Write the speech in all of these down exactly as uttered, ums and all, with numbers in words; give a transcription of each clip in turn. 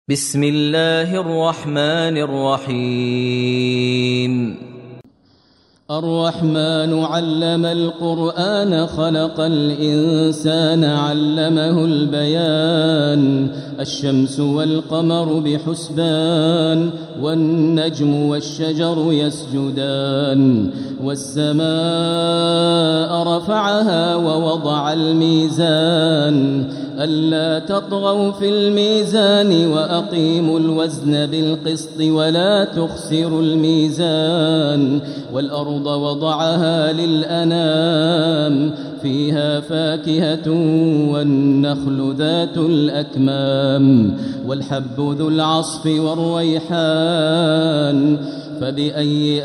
بسم الله الرحمن الرحيم. الرحمن علم القرآن خلق الإنسان علمه البيان. الشمس والقمر بحسبان والنجم والشجر يسجدان والسماء رفعها ووضع الميزان ألا تطغوا في الميزان وأقيموا الوزن بالقسط ولا تخسروا الميزان والأرض وضعها للأنام فيها فاكهة والنخل ذات الأكمام والحب ذو العصف والريحان فبأي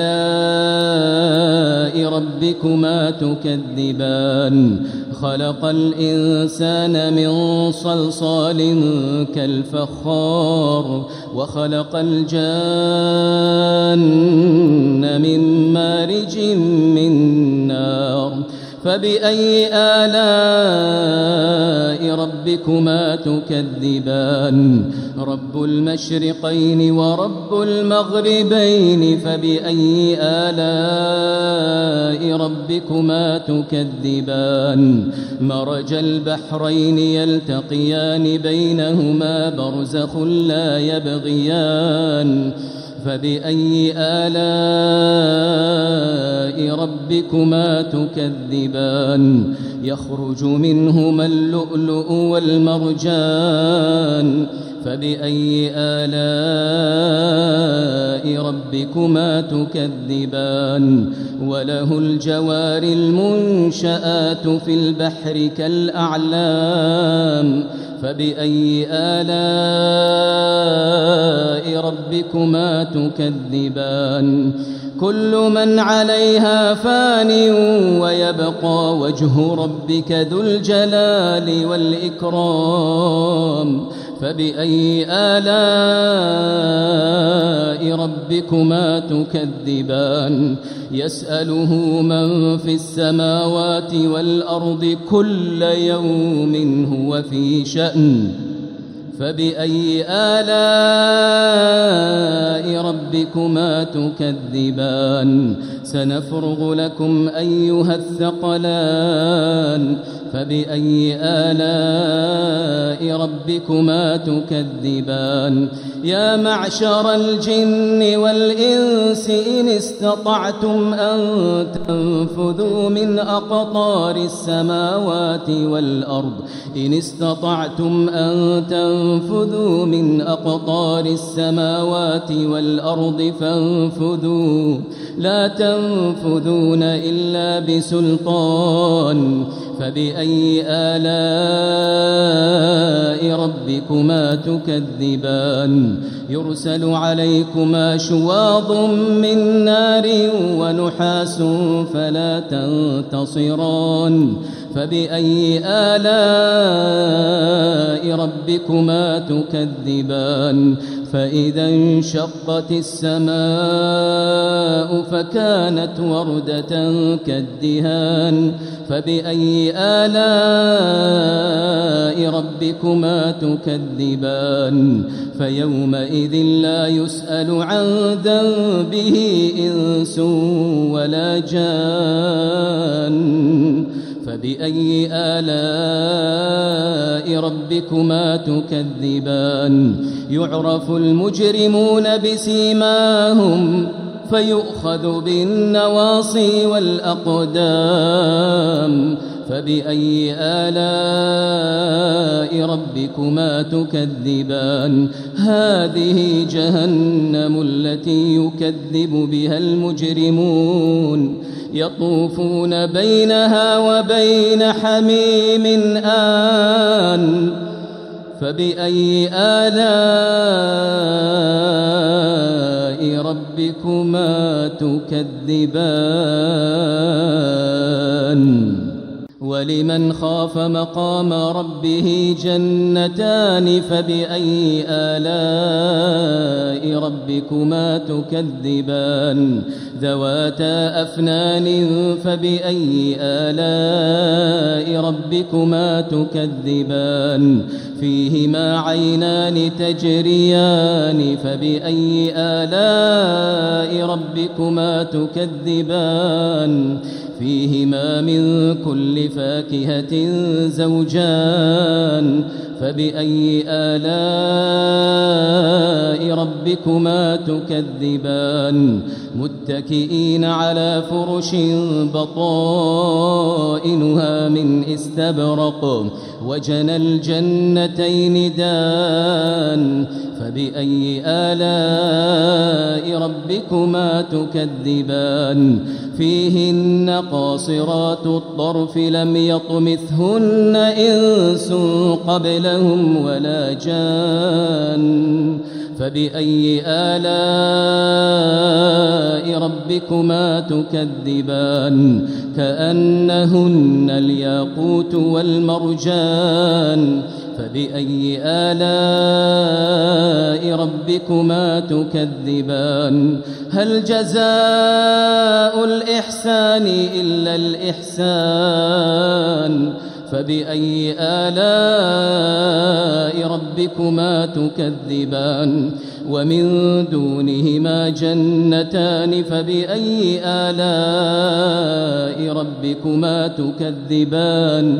آلاء ربكما تكذبان. خلق الإنسان من صلصال كالفخار وخلق الجان من مارج من نار فبأي آلاء ربكما تكذبان. رب المشرقين ورب المغربين فبأي آلاء ربكما تكذبان. مرج البحرين يلتقيان بينهما برزخ لا يبغيان فبأي آلاء ربكما تكذبان. يخرج منهما اللؤلؤ والمرجان فبأي آلاء ربكما تكذبان. وله الجوار المنشآت في البحر كالأعلام فبأي آلاء ربكما تكذبان. كل من عليها فان ويبقى وجه ربك ذو الجلال والإكرام فبأي آلاء ربكما تكذبان. يسأله من في السماوات والأرض كل يوم هو في شأن فبأي آلاء ربكما تكذبان. سنفرغ لكم أيها الثقلان فبأي آلاء ربكما تكذبان. يا معشر الجن والإنس إن استطعتم أن تنفذوا من أقطار السماوات والأرض إن استطعتم أن تنفذوا من أقطار السماوات والأرض فانفذوا لا تنفذون إلا بسلطان فبأي آلاء ربكما تكذبان. يرسل عليكما شواظ من نار ونحاس فلا تنتصران فبأي آلاء ربكما تكذبان. فإذا انشقت السماء فكانت وردة كالدهان فبأي آلاء ربكما تكذبان. فيومئذ لا يسأل عن ذنبه إنس ولا جان فبأي آلاء ربكما تكذبان. يعرف المجرمون بسيماهم فيؤخذ بالنواصي والأقدام فبأي آلاء ربكما تكذبان. هذه جهنم التي يكذب بها المجرمون يطوفون بينها وبين حميم آن فبأي آلاء ربكما تكذبان. ولمن خاف مقام ربه جنتان فبأي آلاء ربكما تكذبان ذواتا أفنان فبأي آلاء ربكما تكذبان فيهما عينان تجريان فبأي آلاء ربكما تكذبان فيهما من كل فاكهة زوجان فبأي آلاء ربكما تكذبان متكئين على فرش بطائنها من استبرق وجنى الجنتين دان فبأي آلاء ربكما تكذبان فيهن قاصرات الطرف لم يطمثهن إنس قبلهم ولا جان فبأي آلاء ربكما تكذبان كأنهن الياقوت والمرجان فبأي آلاء ربكما تكذبان هل جزاء الإحسان إلا الإحسان فبأي آلاء ربكما تكذبان ومن دونهما جنتان فبأي آلاء ربكما تكذبان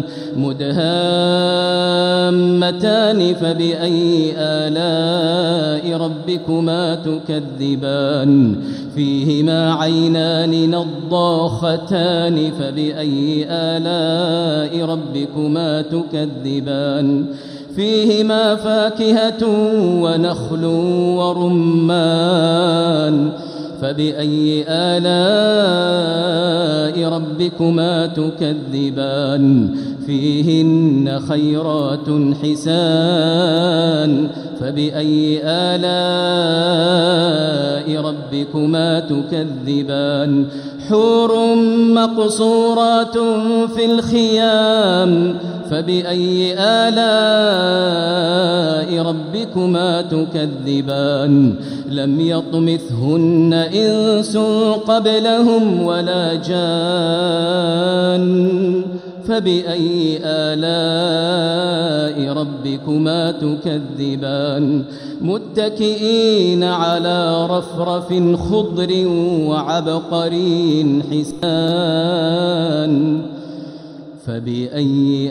مدهامتان فبأي آلاء ربكما تكذبان فيهما عينان نضاختان فبأي آلاء ربكما تكذبان فيهما فاكهة ونخل ورمان فبأي آلاء ربكما تكذبان فيهن خيرات حسان فبأي آلاء ربكما تكذبان حور مقصورات في الخيام فبأي آلاء ربكما تكذبان لم يطمثهن إنس قبلهم ولا جان فبأي آلاء ربكما تكذبان متكئين على رفرف خضر وعبقري حسان فبأي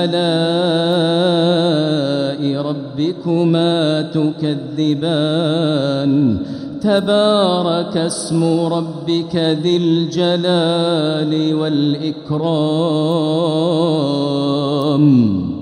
آلاء ربكما تكذبان تبارك اسم ربك ذي الجلال والإكرام.